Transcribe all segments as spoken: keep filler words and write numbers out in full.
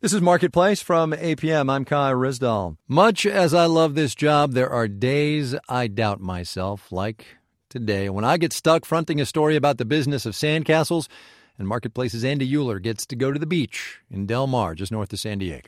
This is Marketplace from A P M. I'm Kai Risdall. Much as I love this job, there are days I doubt myself, like today, when I get stuck fronting a story about the business of sandcastles, and Marketplace's Andy Euler gets to go to the beach in Del Mar, just north of San Diego.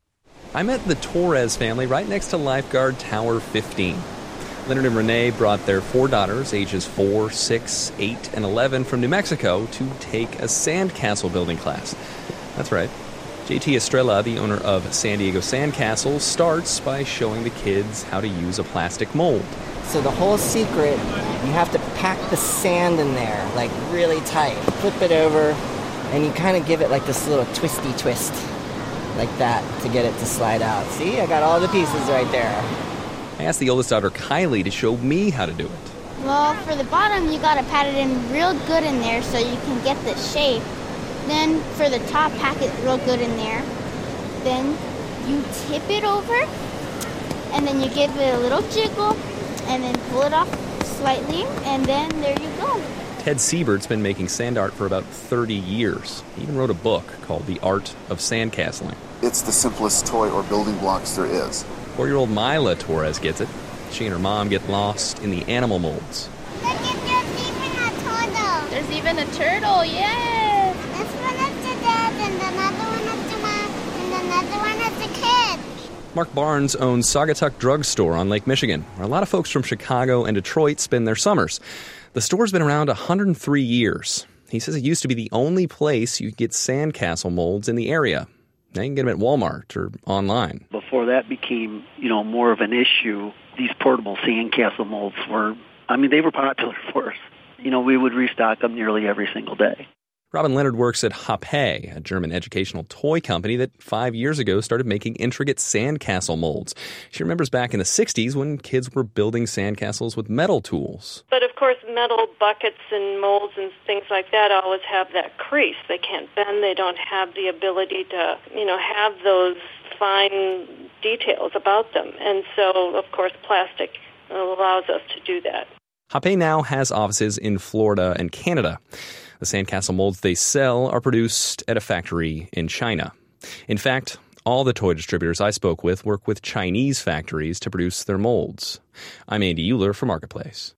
I met the Torres family right next to Lifeguard Tower fifteen. Leonard and Renee brought their four daughters, ages four, six, eight, and eleven, from New Mexico to take a sandcastle building class. That's right. J T Estrella, the owner of San Diego Sandcastles, starts by showing the kids how to use a plastic mold. So the whole secret, you have to pack the sand in there, like really tight. Flip it over, and you kind of give it like this little twisty twist, like that, to get it to slide out. See, I got all the pieces right there. I asked the oldest daughter, Kylie, to show me how to do it. Well, for the bottom, you gotta pat it in real good in there so you can get the shape. Then for the top, pack it real good in there. Then you tip it over, and then you give it a little jiggle, and then pull it off slightly, and then there you go. Ted Siebert's been making sand art for about thirty years. He even wrote a book called The Art of Sandcastling. It's the simplest toy or building blocks there is. Four-year-old Mila Torres gets it. She and her mom get lost in the animal molds. Look, there's even a turtle. There's even a turtle, yes! This one is the dad, and another one is the mom, and another one is the kid. Mark Barnes owns Saugatuck Drug Store on Lake Michigan, where a lot of folks from Chicago and Detroit spend their summers. The store's been around one hundred three years. He says it used to be the only place you could get sandcastle molds in the area. Now you can get them at Walmart or online. Before that became, you know, more of an issue, these portable sandcastle molds were, I mean, they were popular for us. You know, we would restock them nearly every single day. Robin Leonard works at Hape, a German educational toy company that five years ago started making intricate sandcastle molds. She remembers back in the sixties when kids were building sandcastles with metal tools. But of course, metal buckets and molds and things like that always have that crease. They can't bend. They don't have the ability to, you know, have those fine details about them. And so, of course, plastic allows us to do that. Hape now has offices in Florida and Canada. The sandcastle molds they sell are produced at a factory in China. In fact, all the toy distributors I spoke with work with Chinese factories to produce their molds. I'm Andy Euler for Marketplace.